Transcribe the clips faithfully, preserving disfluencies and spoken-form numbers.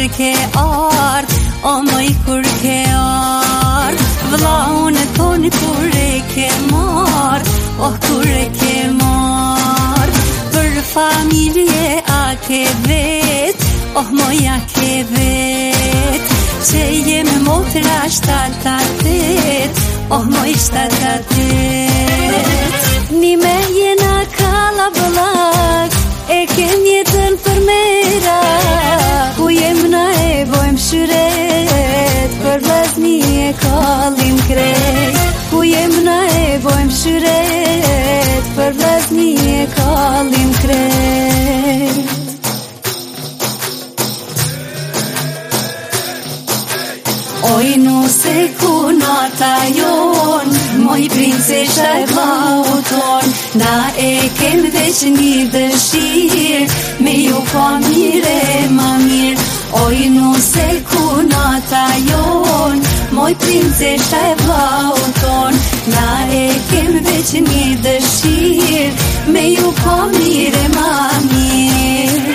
ke ard, o moj kur ke ard, vllaun e ton kur e ke marr, oh kur e ke marr, për familje a ke vet, oh moja ke vet, që jem motra shtatatet, oh moj shtatatet. Ni me jena kalabalak, e kem jetën për mera, ku jem na e bojmë shyret, për vllazni e kallim krejt, ku jem na e bojmë shyret, për vllazni e kallim krejt. Oj nuse ku nata jon, moj princesha e vlau ton, na e kem veç një dëshir, me ju pa mire ma mir. Oj nuse ku nata jon, moj princesha e vlau ton, na e kem veç një dëshir, me ju pa mire ma mir.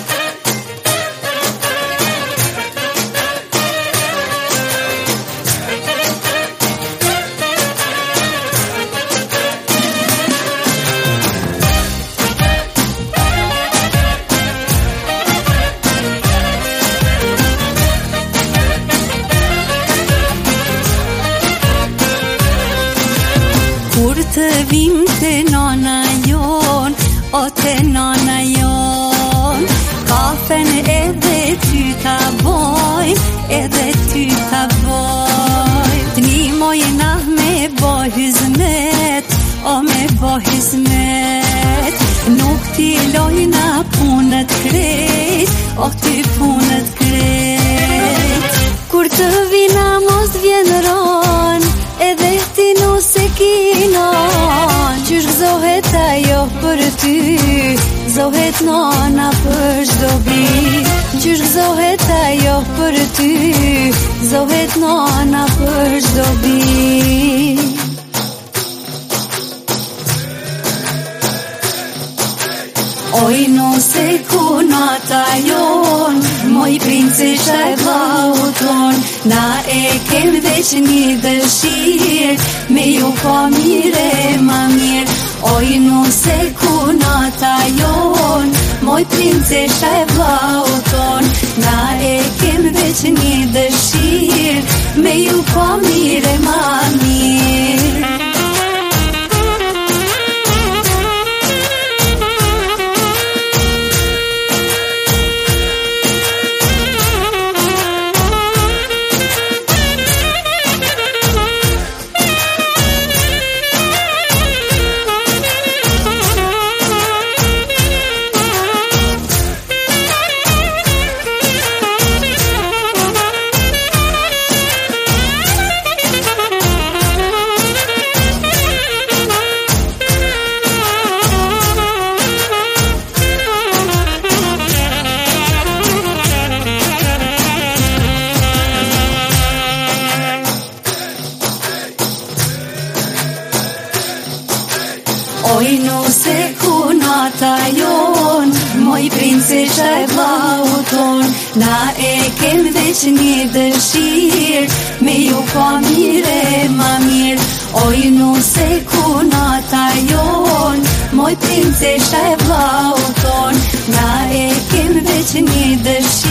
Kur të vim të nana jon, o të nana jon, kafen edhe ty ta boj, edhe ty ta boj. Të një mojna me bo hizmet, o me bo hizmet, nuk ti lojna punët krejt, o ty punët krejt. Kur të vina mos vjen ron, edhe ti nuse kinon, qysh gëzohet ajo për ty, gëzohet nona për çdo bit, qysh gëzohet ajo për ty, gëzohet nona për çdo bit. Oj nuse ku nata jon, moj princesha e vlau ton, na e kem veç një dëshir, me ju pa mire ma mir. Oj nuse ku nata jon, moj princesha e vlau ton, na e kem veç një dëshir, me ju pa mire ma mir. Oj nuse ku nata jon, moj princesha e vlau ton, na e kem veç një dëshir, me ju pa mire ma mir. Oj nuse ku nata jon, moj princesha e vlau ton, na e kem veç një dëshir.